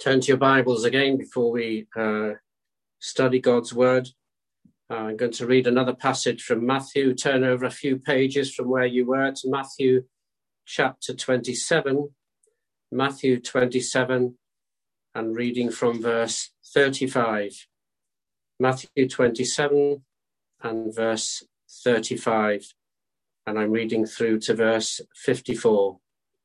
Turn to your Bibles again before we study God's Word. I'm going to read another passage from Matthew. Turn over a few pages from where you were to Matthew chapter 27. Matthew 27 and reading from verse 35. Matthew 27 and verse 35. And I'm reading through to verse 54.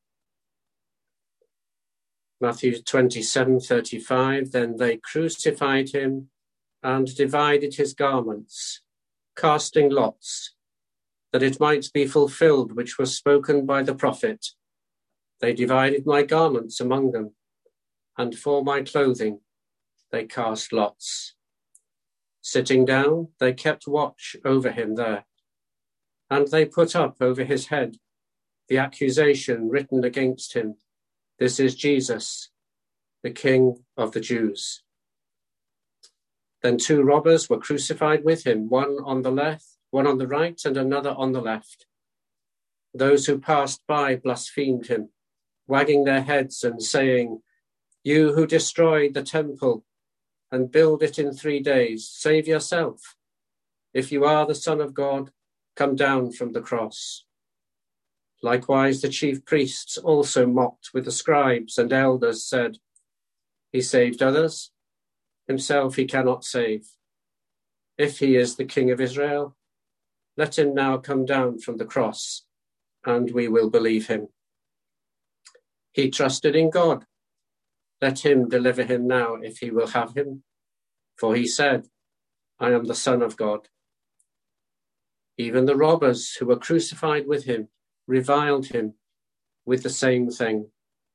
Matthew 27:35, then they crucified him and divided his garments, casting lots, that it might be fulfilled which was spoken by the prophet. They divided my garments among them, and for my clothing they cast lots. Sitting down, they kept watch over him there, and they put up over his head the accusation written against him. This is Jesus, the King of the Jews. Then two robbers were crucified with him, one on the right, and another on the left. Those who passed by blasphemed him, wagging their heads and saying, "You who destroyed the temple and build it in 3 days, save yourself. If you are the Son of God, come down from the cross." Likewise, the chief priests also mocked with the scribes and elders, said, "He saved others, himself he cannot save. If he is the King of Israel, let him now come down from the cross, and we will believe him. He trusted in God. Let him deliver him now if he will have him. For he said, I am the Son of God." Even the robbers who were crucified with him reviled him with the same thing.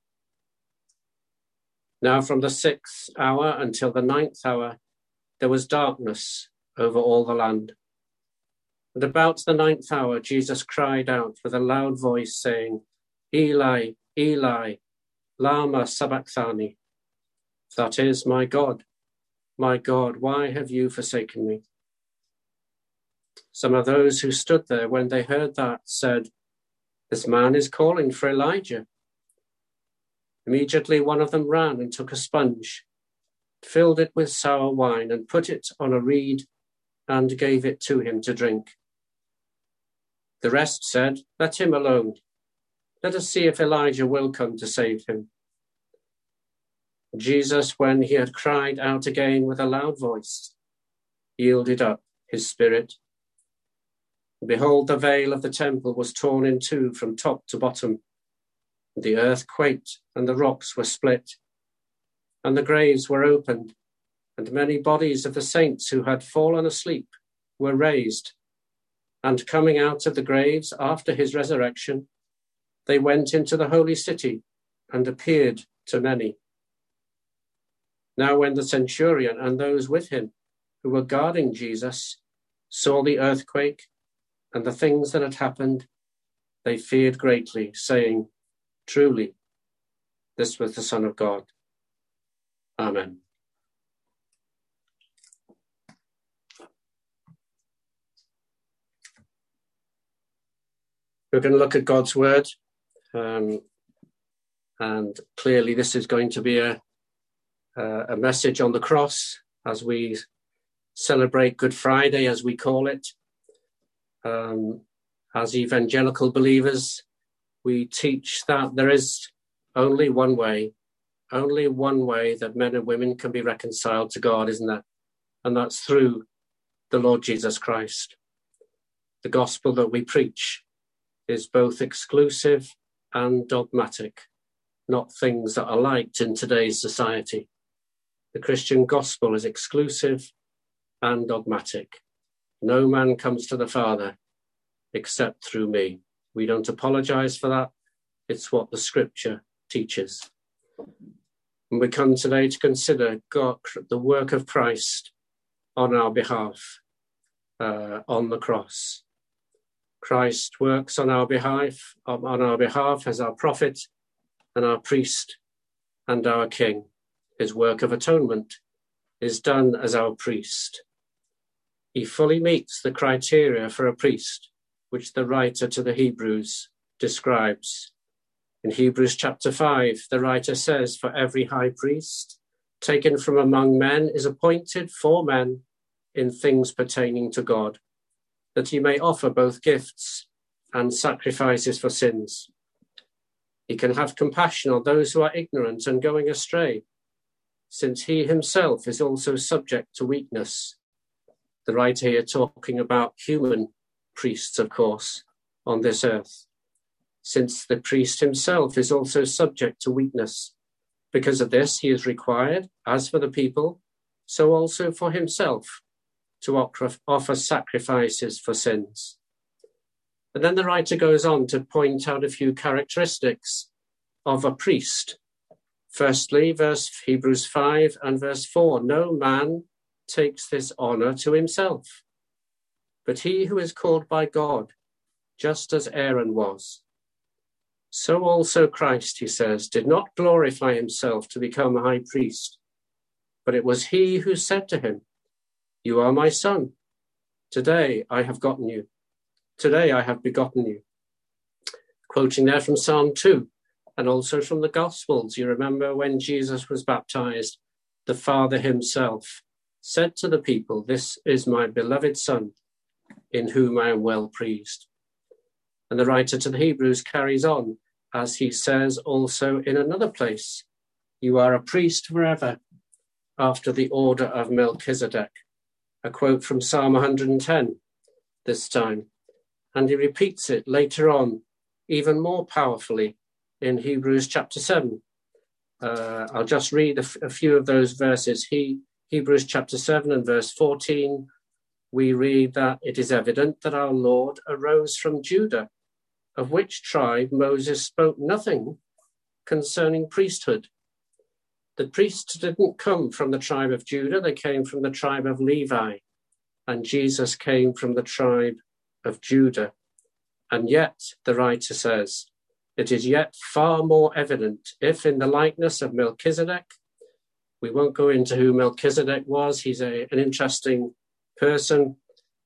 Now from the 6th hour until the 9th hour, there was darkness over all the land. And about the 9th hour, Jesus cried out with a loud voice, saying, "Eli, Eli, lama sabachthani?" That is, my God, why have you forsaken me?" Some of those who stood there when they heard that said, "This man is calling for Elijah." Immediately one of them ran and took a sponge, filled it with sour wine, and put it on a reed and gave it to him to drink. The rest said, "Let him alone. Let us see if Elijah will come to save him." Jesus, when he had cried out again with a loud voice, yielded up his spirit. And behold, the veil of the temple was torn in two from top to bottom. And the earth quaked, and the rocks were split, and the graves were opened, and many bodies of the saints who had fallen asleep were raised. And coming out of the graves after his resurrection, they went into the holy city and appeared to many. Now when the centurion and those with him who were guarding Jesus saw the earthquake and the things that had happened, they feared greatly, saying, "Truly, this was the Son of God." Amen. We're going to look at God's Word, and clearly this is going to be a message on the cross as we celebrate Good Friday, as we call it. As evangelical believers, we teach that there is only one way that men and women can be reconciled to God, isn't there? And that's through the Lord Jesus Christ. The gospel that we preach is both exclusive and dogmatic, not things that are liked in today's society. The Christian gospel is exclusive and dogmatic. No man comes to the Father except through me. We don't apologize for that. It's what the scripture teaches. And we come today to consider God, the work of Christ on our behalf, on the cross. Christ works on our behalf as our prophet and our priest and our king. His work of atonement is done as our priest. He fully meets the criteria for a priest, which the writer to the Hebrews describes. In Hebrews chapter 5, the writer says, "For every high priest taken from among men is appointed for men in things pertaining to God, that he may offer both gifts and sacrifices for sins. He can have compassion on those who are ignorant and going astray, since he himself is also subject to weakness." The writer here talking about human priests, of course, on this earth, since the priest himself is also subject to weakness. Because of this, he is required, as for the people, so also for himself, to offer sacrifices for sins. And then the writer goes on to point out a few characteristics of a priest. Firstly, Hebrews 5 and verse 4, "No man takes this honor to himself, but he who is called by God, just as Aaron was. So also Christ," he says, "did not glorify himself to become a high priest, but it was he who said to him, 'You are my son. Today I have begotten you.'" Quoting there from Psalm 2 and also from the Gospels, you remember when Jesus was baptized, the Father himself said to the people, "This is my beloved Son, in whom I am well pleased." And the writer to the Hebrews carries on, as he says also in another place, "You are a priest forever, after the order of Melchizedek." A quote from Psalm 110 this time. And he repeats it later on, even more powerfully, in Hebrews chapter 7. I'll just read a few of those verses. Hebrews chapter 7 and verse 14, we read that it is evident that our Lord arose from Judah, of which tribe Moses spoke nothing concerning priesthood. The priests didn't come from the tribe of Judah, they came from the tribe of Levi, and Jesus came from the tribe of Judah. And yet, the writer says, it is yet far more evident if in the likeness of Melchizedek, we won't go into who Melchizedek was, he's an interesting person,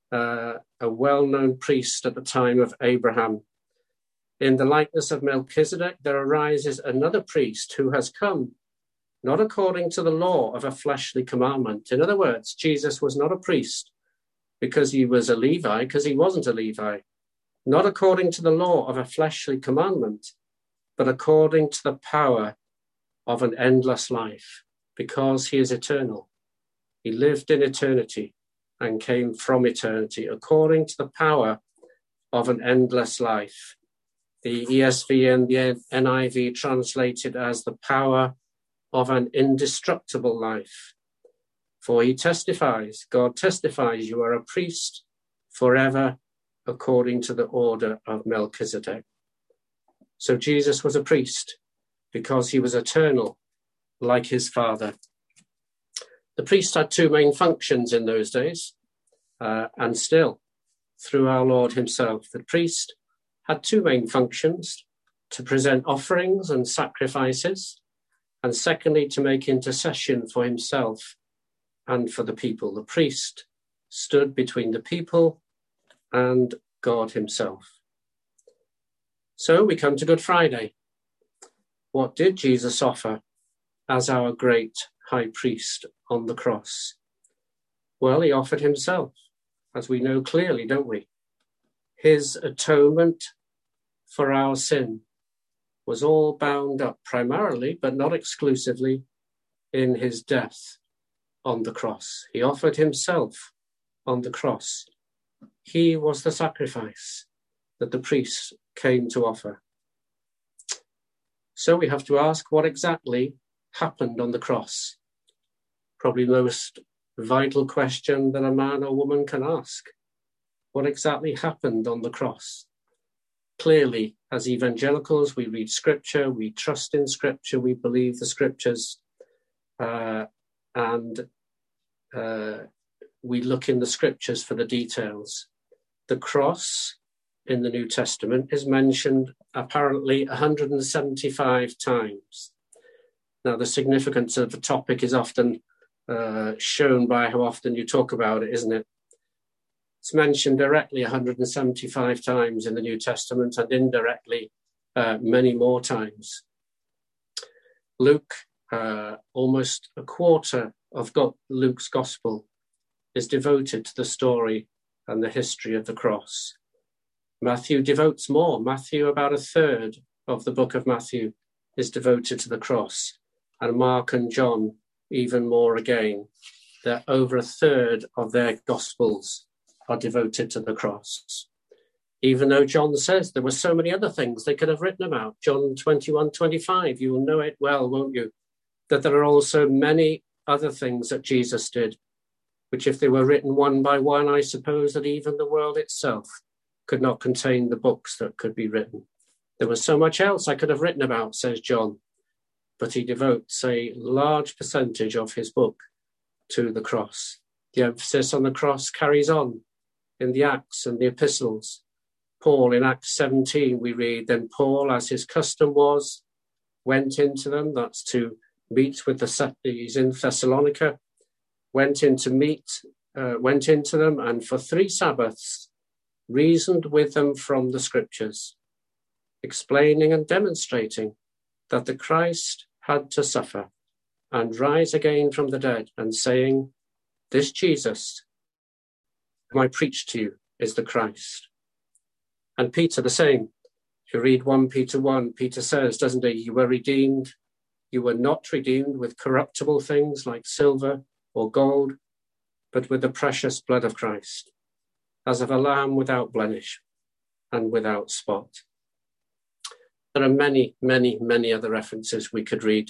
a well-known priest at the time of Abraham. In the likeness of Melchizedek, there arises another priest who has come, not according to the law of a fleshly commandment. In other words, Jesus was not a priest because he was a Levi, because he wasn't a Levi. Not according to the law of a fleshly commandment, but according to the power of an endless life, because he is eternal. He lived in eternity and came from eternity, according to the power of an endless life. The ESV and the NIV translated as the power of an indestructible life. For he testifies, God testifies, you are a priest forever according to the order of Melchizedek. So Jesus was a priest because he was eternal, like his Father. The priest had two main functions in those days, and still, through our Lord himself. The priest had two main functions: to present offerings and sacrifices, and secondly, to make intercession for himself and for the people. The priest stood between the people and God himself. So we come to Good Friday. What did Jesus offer as our great high priest on the cross? Well, he offered himself, as we know clearly, don't we? His atonement for our sin was all bound up primarily, but not exclusively, in his death on the cross. He offered himself on the cross. He was the sacrifice that the priests came to offer. So we have to ask what exactly happened on the cross. Probably the most vital question that a man or woman can ask. What exactly happened on the cross? Clearly, as evangelicals, we read scripture, we trust in scripture, we believe the scriptures, and we look in the scriptures for the details. The cross in the New Testament is mentioned apparently 175 times. Now, the significance of the topic is often shown by how often you talk about it, isn't it? It's mentioned directly 175 times in the New Testament and indirectly many more times. Luke, almost a quarter of Luke's gospel is devoted to the story and the history of the cross. Matthew devotes more. Matthew, about a third of the book of Matthew is devoted to the cross, and Mark and John even more again. That over a third of their gospels are devoted to the cross. Even though John says there were so many other things they could have written about. John 21:25, you will know it well, won't you? That there are also many other things that Jesus did, which if they were written one by one, I suppose that even the world itself could not contain the books that could be written. There was so much else I could have written about, says John, but he devotes a large percentage of his book to the cross. The emphasis on the cross carries on in the Acts and the epistles. Paul, in Acts 17, we read, then Paul, as his custom was, went into them, that's to meet with he's in Thessalonica, went into them, and for 3 Sabbaths reasoned with them from the scriptures, explaining and demonstrating that the Christ had to suffer and rise again from the dead, and saying, this Jesus, whom I preach to you, is the Christ. And Peter, the same. If you read 1 Peter 1, Peter says, doesn't he, you were redeemed. You were not redeemed with corruptible things like silver or gold, but with the precious blood of Christ, as of a lamb without blemish and without spot. There are many, many, many other references we could read.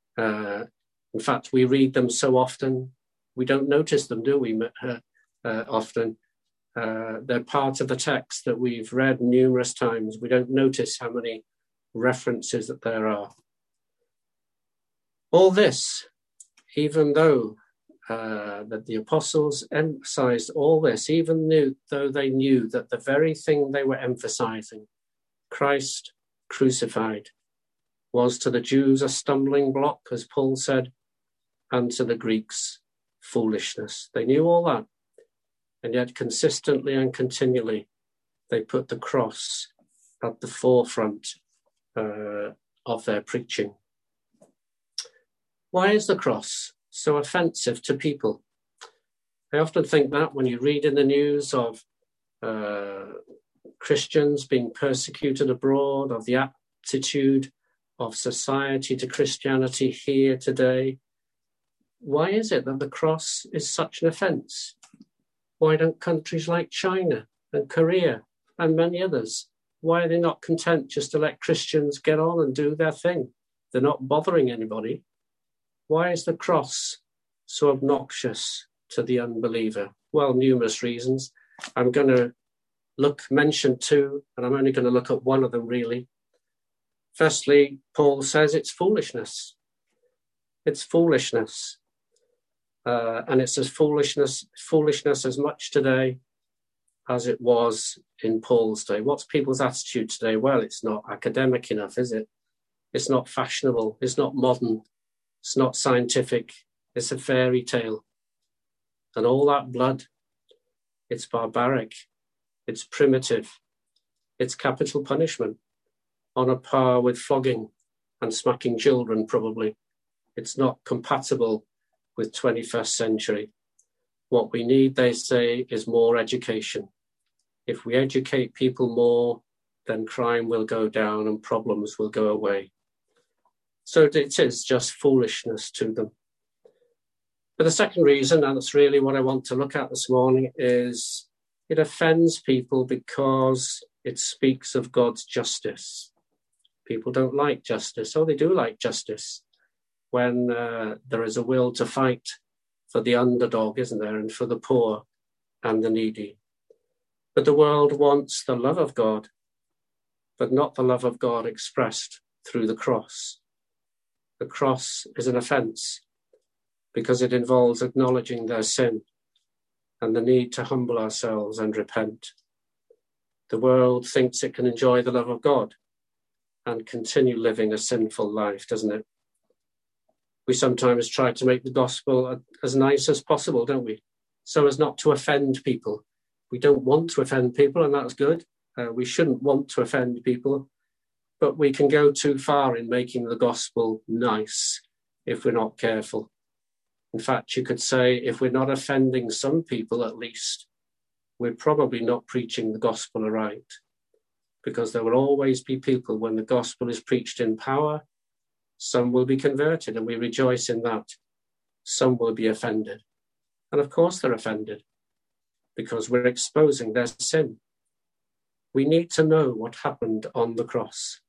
In fact, we read them so often, we don't notice them, do we, often? They're part of the text that we've read numerous times. We don't notice how many references that there are. All this, even though that the apostles emphasized all this, even though they knew that the very thing they were emphasizing, Christ crucified, was to the Jews a stumbling block, as Paul said, and to the Greeks foolishness. They knew all that, and yet consistently and continually they put the cross at the forefront of their preaching. Why is the cross so offensive to people? I often think that when you read in the news of Christians being persecuted abroad, of the attitude of society to Christianity here today, why is it that the cross is such an offence? Why don't countries like China and Korea and many others, why are they not content just to let Christians get on and do their thing? They're not bothering anybody. Why is the cross so obnoxious to the unbeliever? Well, numerous reasons. I'm going to mention 2, and I'm only going to look at one of them really. Firstly, Paul says it's foolishness. It's foolishness. And it's as foolishness as much today as it was in Paul's day. What's people's attitude today? Well, it's not academic enough, is it? It's not fashionable. It's not modern. It's not scientific. It's a fairy tale. And all that blood, it's barbaric. It's primitive. It's capital punishment, on a par with flogging and smacking children, probably. It's not compatible with 21st century. What we need, they say, is more education. If we educate people more, then crime will go down and problems will go away. So it is just foolishness to them. But the second reason, and that's really what I want to look at this morning, is it offends people because it speaks of God's justice. People don't like justice. Oh, they do like justice when there is a will to fight for the underdog, isn't there, and for the poor and the needy. But the world wants the love of God, but not the love of God expressed through the cross. The cross is an offence because it involves acknowledging their sin and the need to humble ourselves and repent. The world thinks it can enjoy the love of God and continue living a sinful life, doesn't it? We sometimes try to make the gospel as nice as possible, don't we? So as not to offend people. We don't want to offend people, and that's good. We shouldn't want to offend people. but we can go too far in making the gospel nice if we're not careful. In fact, you could say if we're not offending some people at least, we're probably not preaching the gospel aright, because there will always be people when the gospel is preached in power, some will be converted and we rejoice in that. Some will be offended. And of course they're offended because we're exposing their sin. We need to know what happened on the cross.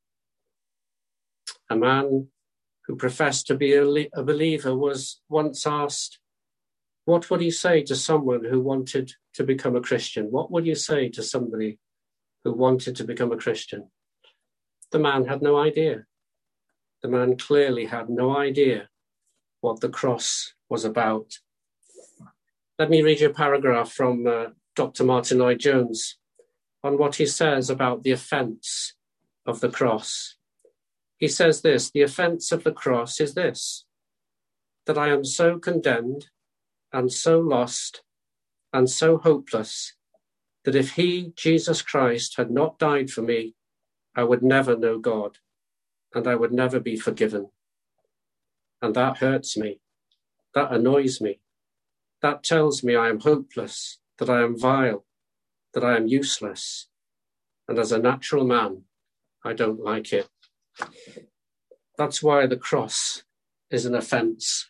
A man who professed to be a believer was once asked, what would you say to someone who wanted to become a Christian? What would you say to somebody who wanted to become a Christian? The man had no idea. The man clearly had no idea what the cross was about. Let me read you a paragraph from Dr. Martin Lloyd-Jones on what he says about the offence of the cross. He says this: the offence of the cross is this, that I am so condemned and so lost and so hopeless that if he, Jesus Christ, had not died for me, I would never know God and I would never be forgiven. And that hurts me. That annoys me. That tells me I am hopeless, that I am vile, that I am useless. And as a natural man, I don't like it. That's why the cross is an offence.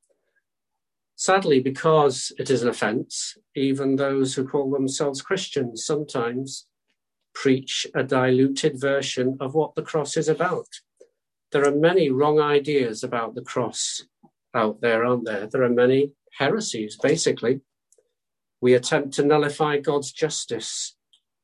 Sadly, because it is an offence, even those who call themselves Christians sometimes preach a diluted version of what the cross is about. There are many wrong ideas about the cross out there, aren't there? There are many heresies, basically. We attempt to nullify God's justice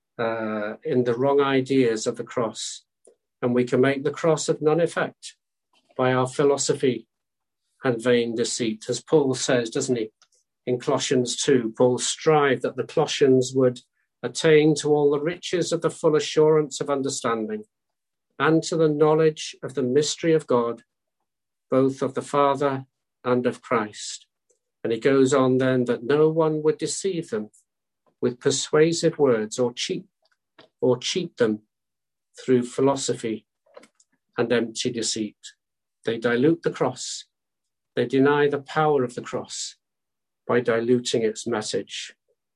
in the wrong ideas of the cross. And we can make the cross of none effect by our philosophy and vain deceit. As Paul says, doesn't he? In Colossians 2, Paul strived that the Colossians would attain to all the riches of the full assurance of understanding and to the knowledge of the mystery of God, both of the Father and of Christ. And he goes on then that no one would deceive them with persuasive words or cheat them through philosophy and empty deceit. They dilute the cross. They deny the power of the cross by diluting its message.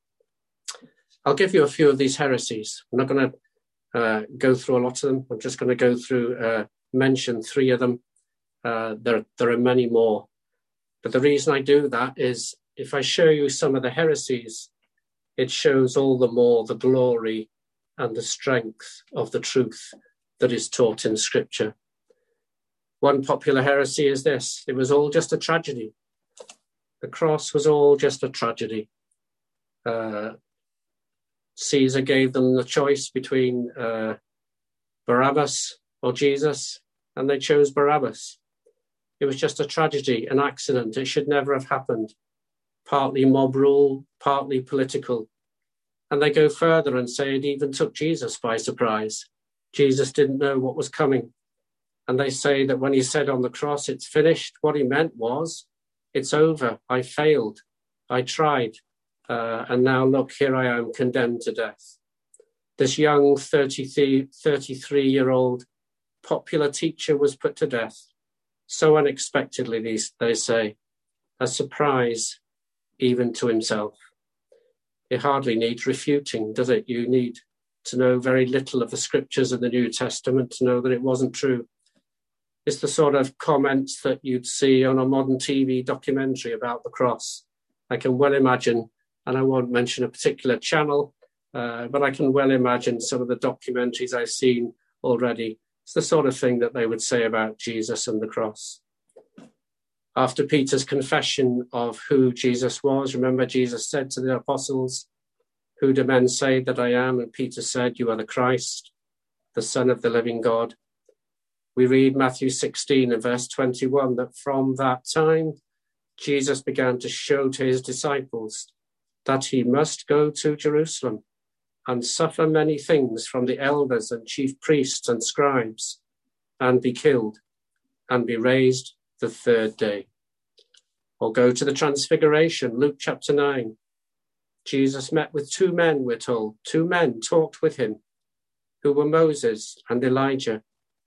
I'll give you a few of these heresies. I'm not going to go through a lot of them. I'm just going to go through, mention three of them. There are many more. But the reason I do that is if I show you some of the heresies, it shows all the more the glory and the strength of the truth that is taught in Scripture. One popular heresy is this: it was all just a tragedy. The cross was all just a tragedy. Caesar gave them the choice between Barabbas or Jesus, and they chose Barabbas. It was just a tragedy, an accident. It should never have happened. Partly mob rule, partly political. And they go further and say it even took Jesus by surprise. Jesus didn't know what was coming. And they say that when he said on the cross, it's finished, what he meant was, it's over, I failed, I tried, and now look, here I am condemned to death. This young 33-year-old popular teacher was put to death, so unexpectedly, they say, a surprise even to himself. It hardly needs refuting, does it? You need to know very little of the scriptures of the New Testament to know that it wasn't true. It's the sort of comments that you'd see on a modern TV documentary about the cross. I can well imagine, and I won't mention a particular channel, but I can well imagine some of the documentaries I've seen already. It's the sort of thing that they would say about Jesus and the cross. After Peter's confession of who Jesus was, remember Jesus said to the apostles, "Who do men say that I am?" And Peter said, "You are the Christ, the Son of the living God." We read Matthew 16 and verse 21 that from that time, Jesus began to show to his disciples that he must go to Jerusalem and suffer many things from the elders and chief priests and scribes, and be killed, and be raised the third day. Or go to the Transfiguration, Luke chapter 9. Jesus met with two men, we're told. Two men talked with him, who were Moses and Elijah.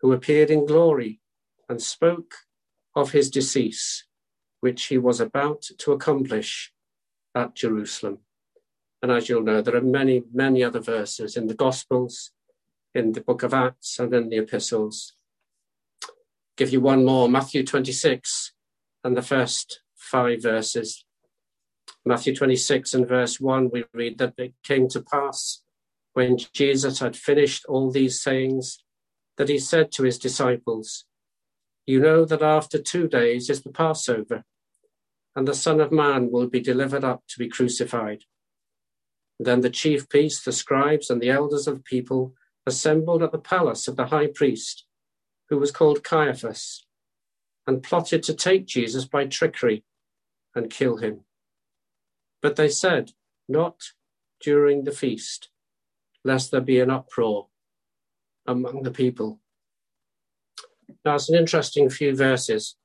who appeared in glory and spoke of his decease, which he was about to accomplish at Jerusalem. And as you'll know, there are many, many other verses in the Gospels, in the book of Acts, and in the epistles. Give you one more, Matthew 26, and the first 5 verses. Matthew 26 and verse 1, we read that it came to pass when Jesus had finished all these sayings, that he said to his disciples, "You know that after 2 days is the Passover, and the Son of Man will be delivered up to be crucified." Then the chief priests, the scribes, and the elders of the people assembled at the palace of the high priest, who was called Caiaphas, and plotted to take Jesus by trickery and kill him. But they said, "Not during the feast, lest there be an uproar among the people." Now, it's an interesting few verses.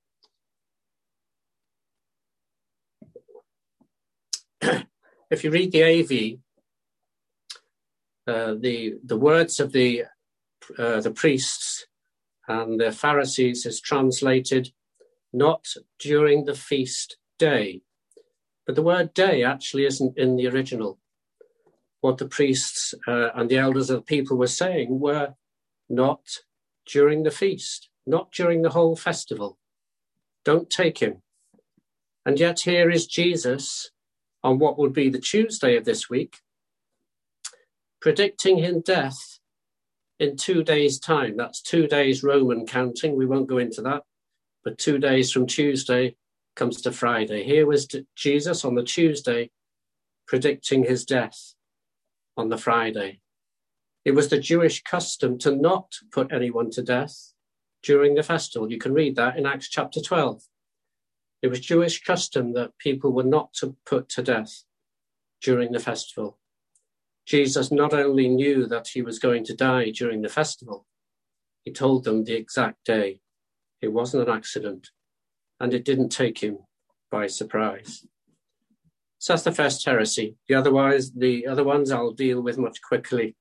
If you read the AV, the words of the priests and the Pharisees is translated "not during the feast day." But the word day actually isn't in the original. What the priests and the elders of the people were saying were not during the feast, not during the whole festival. Don't take him. And yet here is Jesus on what would be the Tuesday of this week, predicting his death in 2 days' time. That's 2 days Roman counting. We won't go into that. But 2 days from Tuesday comes to Friday. Here was Jesus on the Tuesday predicting his death on the Friday. It was the Jewish custom to not put anyone to death during the festival. You can read that in Acts chapter 12. It was Jewish custom that people were not to put to death during the festival. Jesus not only knew that he was going to die during the festival, he told them the exact day. It wasn't an accident, and it didn't take him by surprise. So that's the first heresy. The other ones I'll deal with much quicker.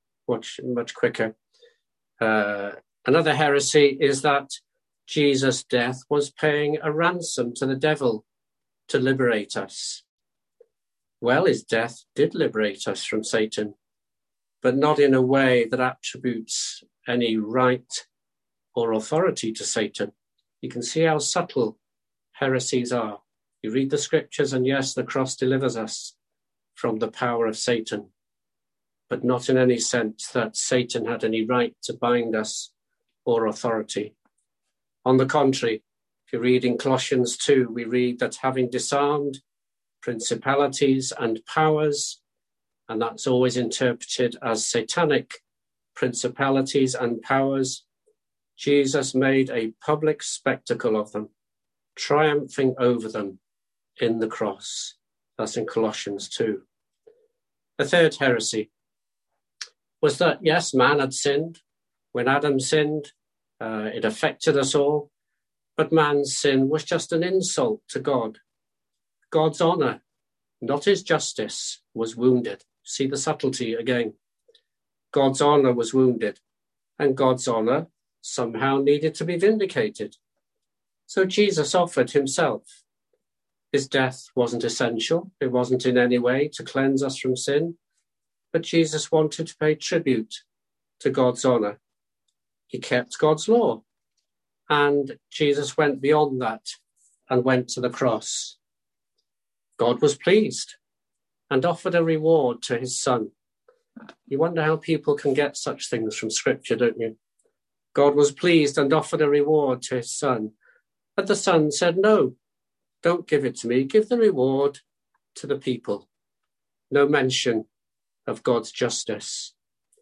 Another heresy is that Jesus' death was paying a ransom to the devil to liberate us. Well, his death did liberate us from Satan, but not in a way that attributes any right or authority to Satan. You can see how subtle heresies are. You read the scriptures, and yes, the cross delivers us from the power of Satan, but not in any sense that Satan had any right to bind us or authority. On the contrary, if you read in Colossians 2, we read that having disarmed principalities and powers, and that's always interpreted as satanic principalities and powers, Jesus made a public spectacle of them, triumphing over them in the cross. That's in Colossians 2. The third heresy was that, yes, man had sinned. When Adam sinned, it affected us all, but man's sin was just an insult to God. God's honor, not his justice, was wounded. See the subtlety again. God's honor was wounded, and God's honor somehow needed to be vindicated. So Jesus offered himself. His death wasn't essential. It wasn't in any way to cleanse us from sin, but Jesus wanted to pay tribute to God's honor. He kept God's law, and Jesus went beyond that and went to the cross. God was pleased and offered a reward to his son. You wonder how people can get such things from scripture, don't you? God was pleased and offered a reward to his son. But the son said, "No, don't give it to me. Give the reward to the people." No mention of God's justice.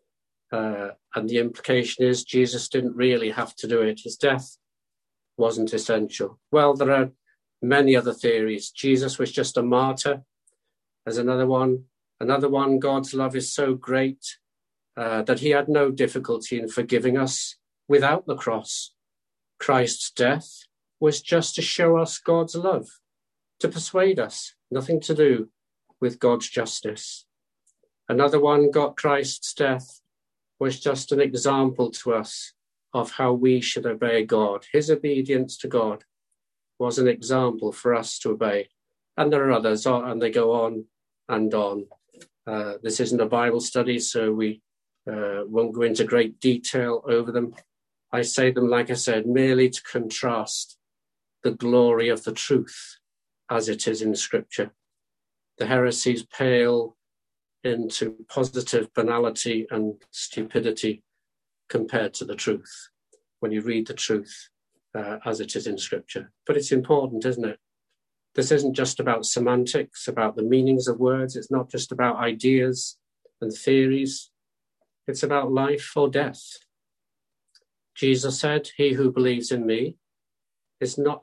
And the implication is Jesus didn't really have to do it. His death wasn't essential. Well, there are many other theories. Jesus was just a martyr. There's another one. God's love is so great that he had no difficulty in forgiving us without the cross. Christ's death was just to show us God's love, to persuade us, nothing to do with God's justice. Another one, Christ's death was just an example to us of how we should obey God. His obedience to God was an example for us to obey. And there are others, and they go on and on. This isn't a Bible study, so we won't go into great detail over them. I say them, like I said, merely to contrast the glory of the truth as it is in Scripture. The heresies pale into positive banality and stupidity compared to the truth when you read the truth as it is in Scripture. But it's important, isn't it? This isn't just about semantics, about the meanings of words. It's not just about ideas and theories. It's about life or death. Jesus said, he who believes in me is not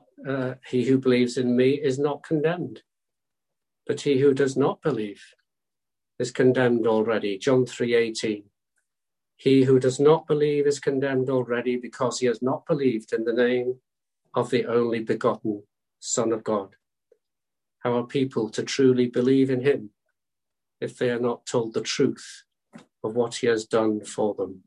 condemned, but he who does not believe is condemned already. John 3:18. He who does not believe is condemned already because he has not believed in the name of the only begotten Son of God. How are people to truly believe in him if they are not told the truth of what he has done for them?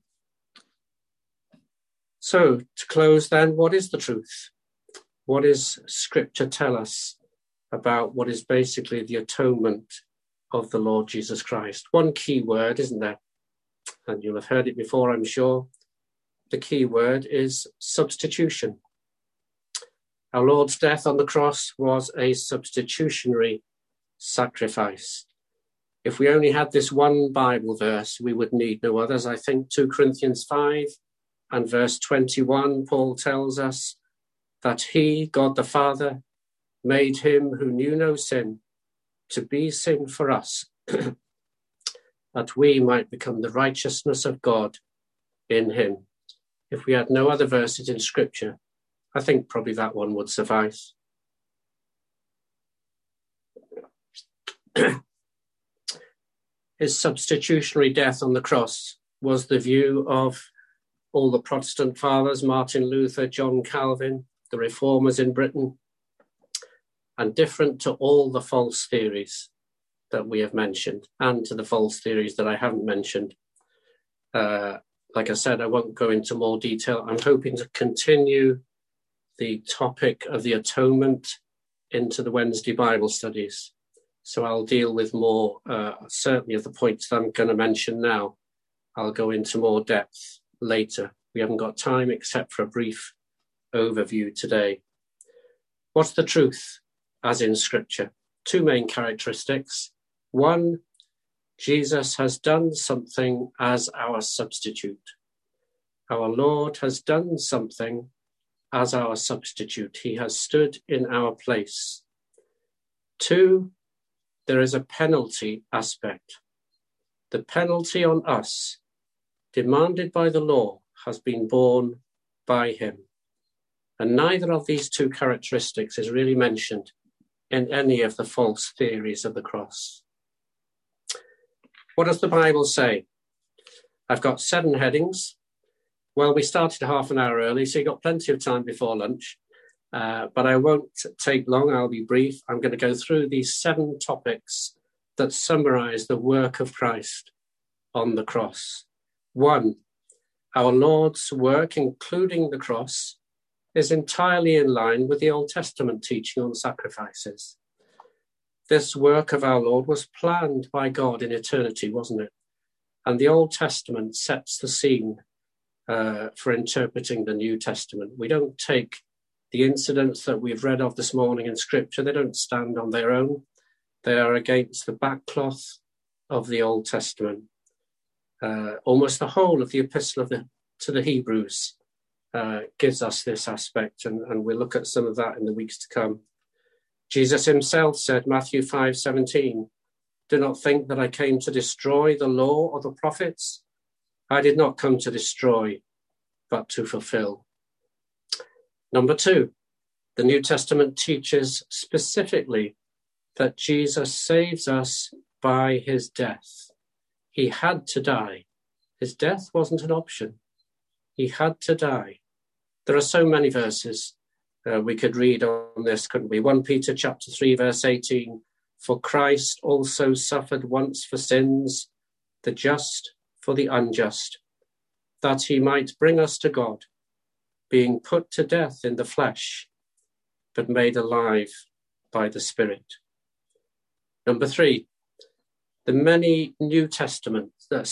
So, to close then, what is the truth? What does Scripture tell us about what is basically the atonement of the Lord Jesus Christ? One key word, isn't there? And you'll have heard it before, I'm sure. The key word is substitution. Our Lord's death on the cross was a substitutionary sacrifice. If we only had this one Bible verse, we would need no others. I think 2 Corinthians 5 and verse 21, Paul tells us that he, God the Father, made him who knew no sin to be sin for us, that we might become the righteousness of God in him. If we had no other verses in Scripture, I think probably that one would suffice. His substitutionary death on the cross was the view of all the Protestant fathers, Martin Luther, John Calvin, the reformers in Britain, and different to all the false theories that we have mentioned and to the false theories that I haven't mentioned. Like I said, I won't go into more detail. I'm hoping to continue the topic of the atonement into the Wednesday Bible studies. So I'll deal with more, certainly of the points that I'm going to mention now. I'll go into more depth later. We haven't got time except for a brief overview today. What's the truth as in Scripture? Two main characteristics. One, Jesus has done something as our substitute. Our Lord has done something as our substitute. He has stood in our place. Two, there is a penalty aspect. The penalty on us, demanded by the law, has been borne by him. And neither of these two characteristics is really mentioned in any of the false theories of the cross. What does the Bible say? I've got 7 headings. Well, we started half an hour early, so you've got plenty of time before lunch. But I won't take long. I'll be brief. I'm going to go through these 7 topics that summarize the work of Christ on the cross. 1, our Lord's work, including the cross, is entirely in line with the Old Testament teaching on sacrifices. This work of our Lord was planned by God in eternity, wasn't it? And the Old Testament sets the scene for interpreting the New Testament. We don't take the incidents that we've read of this morning in Scripture, they don't stand on their own. They are against the backcloth of the Old Testament. Almost the whole of the epistle to the Hebrews gives us this aspect, and we'll look at some of that in the weeks to come. Jesus himself said, Matthew 5:17, do not think that I came to destroy the law or the prophets. I did not come to destroy, but to fulfill. Number 2, the New Testament teaches specifically that Jesus saves us by his death. He had to die. His death wasn't an option. He had to die. There are so many verses we could read on this, couldn't we? 1 Peter chapter 3, verse 18, for Christ also suffered once for sins, the just for the unjust, that he might bring us to God, being put to death in the flesh, but made alive by the Spirit. Number 3, the many New Testament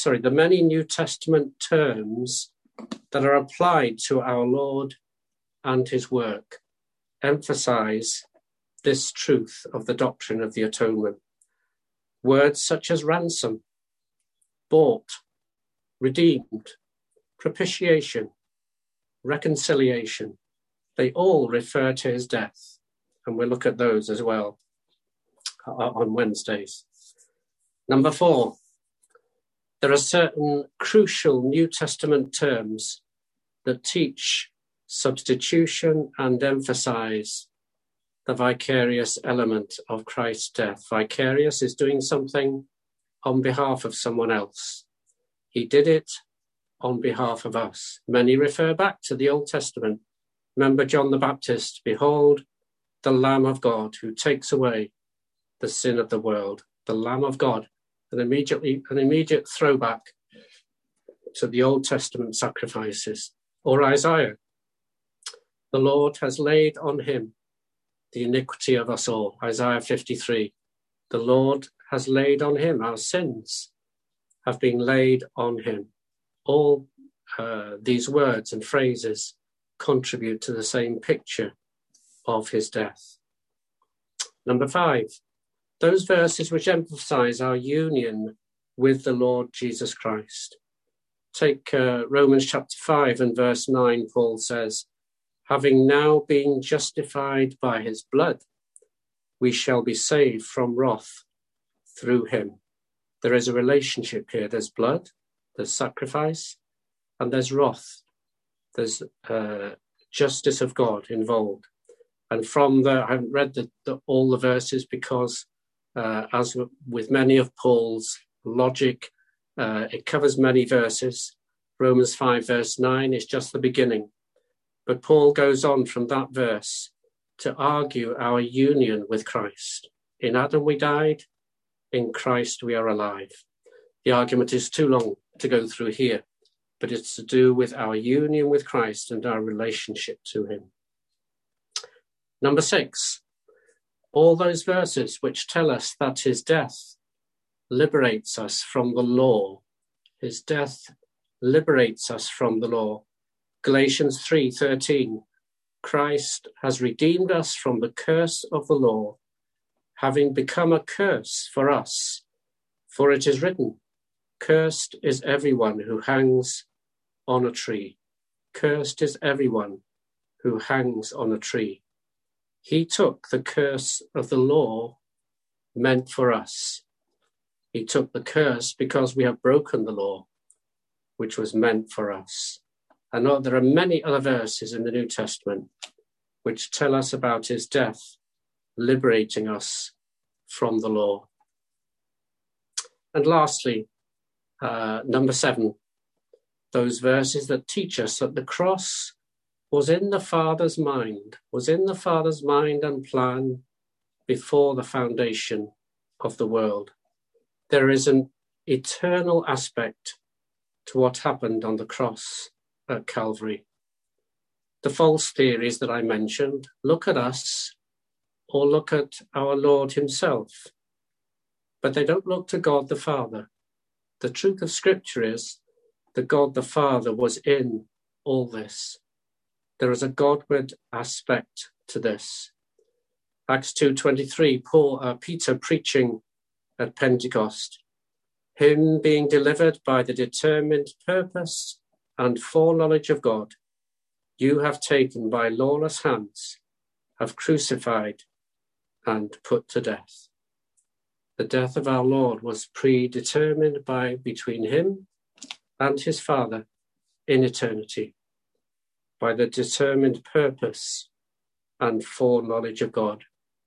terms that are applied to our Lord and his work emphasize this truth of the doctrine of the atonement. Words such as ransom, bought, redeemed, propitiation, reconciliation, they all refer to his death. And we'll look at those as well on Wednesdays. Number 4, there are certain crucial New Testament terms that teach substitution and emphasize the vicarious element of Christ's death. Vicarious is doing something on behalf of someone else. He did it on behalf of us. Many refer back to the Old Testament. Remember John the Baptist, behold, the Lamb of God who takes away the sin of the world. The Lamb of God, an immediate throwback to the Old Testament sacrifices. Or Isaiah, the Lord has laid on him the iniquity of us all. Isaiah 53, the Lord has laid on him, our sins have been laid on him. All these words and phrases contribute to the same picture of his death. Number 5, those verses which emphasize our union with the Lord Jesus Christ. Take Romans chapter 5 and verse 9, Paul says, having now been justified by his blood, we shall be saved from wrath through him. There is a relationship here. There's blood, there's sacrifice, and there's wrath. There's justice of God involved. And from there, I haven't read all the verses because, as with many of Paul's logic, it covers many verses. Romans 5 verse 9 is just the beginning. But Paul goes on from that verse to argue our union with Christ. In Adam we died, in Christ we are alive. The argument is too long to go through here, but it's to do with our union with Christ and our relationship to him. Number 6, all those verses which tell us that his death liberates us from the law. His death liberates us from the law. Galatians 3:13, Christ has redeemed us from the curse of the law, having become a curse for us. For it is written, cursed is everyone who hangs on a tree. Cursed is everyone who hangs on a tree. He took the curse of the law meant for us. He took the curse because we have broken the law, which was meant for us. I know there are many other verses in the New Testament which tell us about his death, liberating us from the law. And lastly, number 7, those verses that teach us that the cross was in the Father's mind, and plan before the foundation of the world. There is an eternal aspect to what happened on the cross at Calvary. The false theories that I mentioned look at us or look at our Lord himself, but they don't look to God the Father. The truth of Scripture is that God the Father was in all this. There is a Godward aspect to this. Acts 2:23, Peter preaching at Pentecost, him being delivered by the determined purpose and foreknowledge of God, you have taken by lawless hands, have crucified and put to death. The death of our Lord was predetermined between him and his Father in eternity, by the determined purpose and foreknowledge of God.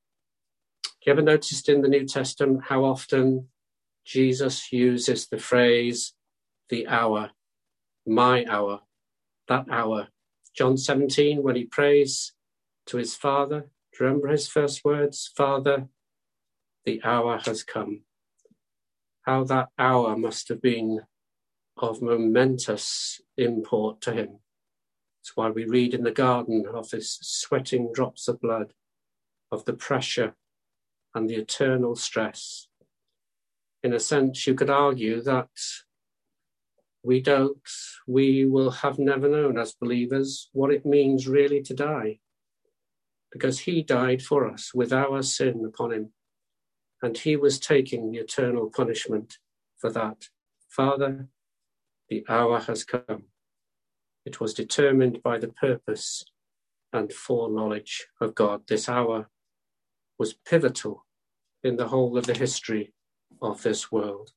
You ever noticed in the New Testament how often Jesus uses the phrase, the hour, my hour, that hour? John 17, when he prays to his Father, do you remember his first words? Father, the hour has come. How that hour must have been of momentous import to him. That's why we read in the garden of his sweating drops of blood, of the pressure and the eternal stress. In a sense, you could argue that we will have never known as believers what it means really to die, because he died for us with our sin upon him, and he was taking the eternal punishment for that. Father, the hour has come. It was determined by the purpose and foreknowledge of God. This hour was pivotal in the whole of the history of this world.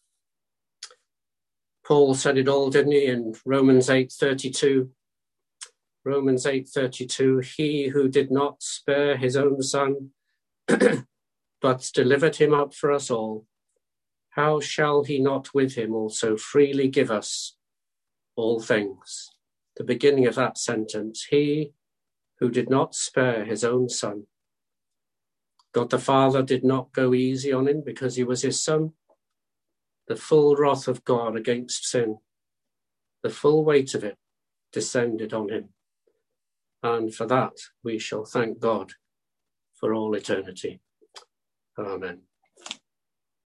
Paul said it all, didn't he, in Romans 8:32? Romans 8:32, he who did not spare his own son, but delivered him up for us all, how shall he not with him also freely give us all things? The beginning of that sentence, he who did not spare his own son. God the Father did not go easy on him because he was his son. The full wrath of God against sin, the full weight of it descended on him. And for that, we shall thank God for all eternity. Amen.